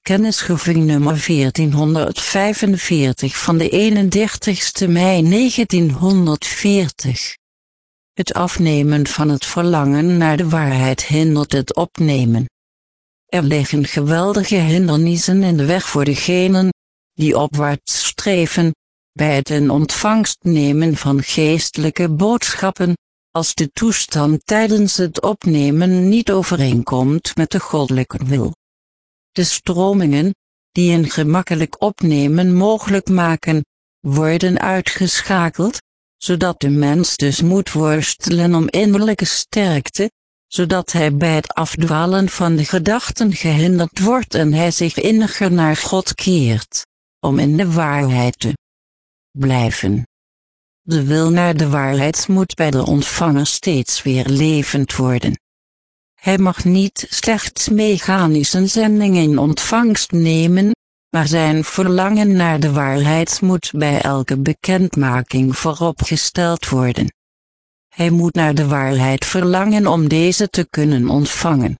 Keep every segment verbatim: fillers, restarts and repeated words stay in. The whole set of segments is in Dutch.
Kennisgeving nummer veertienhonderdvijfenveertig van de eenendertigste mei negentienhonderdveertig. Het afnemen van het verlangen naar de waarheid hindert het opnemen. Er liggen geweldige hindernissen in de weg voor degenen die opwaarts streven, bij het in ontvangst nemen van geestelijke boodschappen, als de toestand tijdens het opnemen niet overeenkomt met de goddelijke wil. De stromingen, die een gemakkelijk opnemen mogelijk maken, worden uitgeschakeld, zodat de mens dus moet worstelen om innerlijke sterkte, zodat hij bij het afdwalen van de gedachten gehinderd wordt en hij zich inniger naar God keert, om in de waarheid te blijven. De wil naar de waarheid moet bij de ontvanger steeds weer levend worden. Hij mag niet slechts mechanische zendingen in ontvangst nemen, maar zijn verlangen naar de waarheid moet bij elke bekendmaking vooropgesteld worden. Hij moet naar de waarheid verlangen om deze te kunnen ontvangen.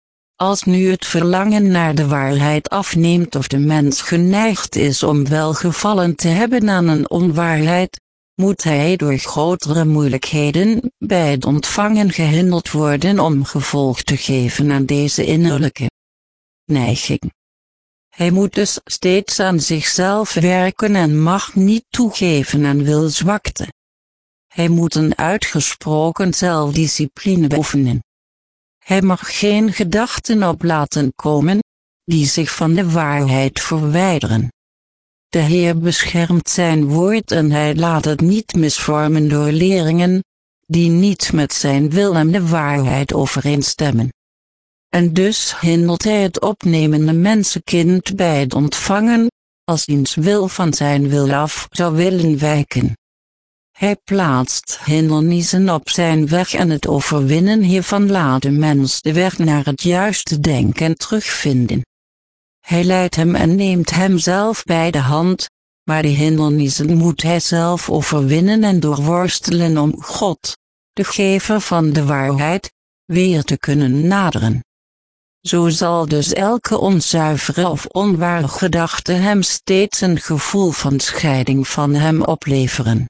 Als nu het verlangen naar de waarheid afneemt of de mens geneigd is om welgevallen te hebben aan een onwaarheid, moet hij door grotere moeilijkheden bij het ontvangen gehinderd worden om gevolg te geven aan deze innerlijke neiging. Hij moet dus steeds aan zichzelf werken en mag niet toegeven aan wilzwakte. Hij moet een uitgesproken zelfdiscipline beoefenen. Hij mag geen gedachten op laten komen, die zich van de waarheid verwijderen. De Heer beschermt zijn woord en hij laat het niet misvormen door leringen, die niet met zijn wil en de waarheid overeenstemmen. En dus hindert hij het opnemende mensenkind bij het ontvangen, als diens wil van zijn wil af zou willen wijken. Hij plaatst hindernissen op zijn weg en het overwinnen hiervan laat de mens de weg naar het juiste denken terugvinden. Hij leidt hem en neemt hem zelf bij de hand, maar de hindernissen moet hij zelf overwinnen en doorworstelen om God, de gever van de waarheid, weer te kunnen naderen. Zo zal dus elke onzuivere of onware gedachte hem steeds een gevoel van scheiding van hem opleveren.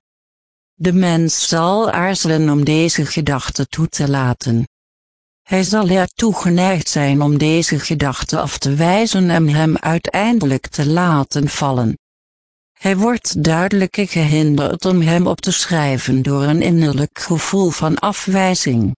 De mens zal aarzelen om deze gedachte toe te laten. Hij zal ertoe geneigd zijn om deze gedachte af te wijzen en hem uiteindelijk te laten vallen. Hij wordt duidelijk gehinderd om hem op te schrijven door een innerlijk gevoel van afwijzing.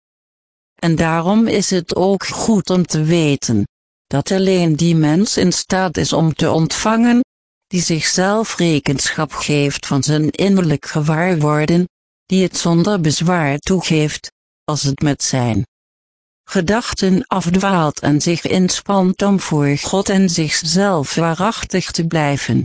En daarom is het ook goed om te weten, dat alleen die mens in staat is om te ontvangen, die zichzelf rekenschap geeft van zijn innerlijk gewaarworden, die het zonder bezwaar toegeeft, als het met zijn gedachten afdwaalt en zich inspant om voor God en zichzelf waarachtig te blijven.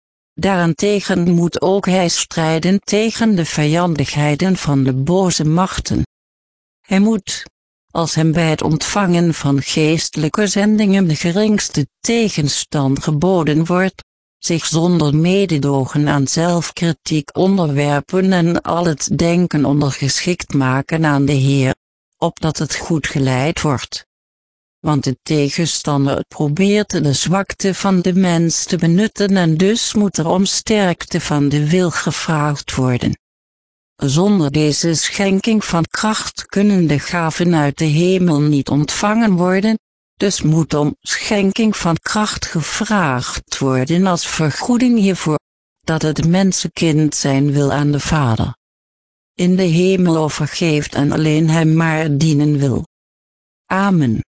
Daarentegen moet ook hij strijden tegen de vijandigheden van de boze machten. Hij moet, als hem bij het ontvangen van geestelijke zendingen de geringste tegenstand geboden wordt, zich zonder mededogen aan zelfkritiek onderwerpen en al het denken ondergeschikt maken aan de Heer, opdat het goed geleid wordt. Want de tegenstander probeert de zwakte van de mens te benutten en dus moet er om sterkte van de wil gevraagd worden. Zonder deze schenking van kracht kunnen de gaven uit de hemel niet ontvangen worden, dus moet om schenking van kracht gevraagd worden als vergoeding hiervoor, dat het mensenkind zijn wil aan de Vader in de hemel overgeeft en alleen hem maar dienen wil. Amen.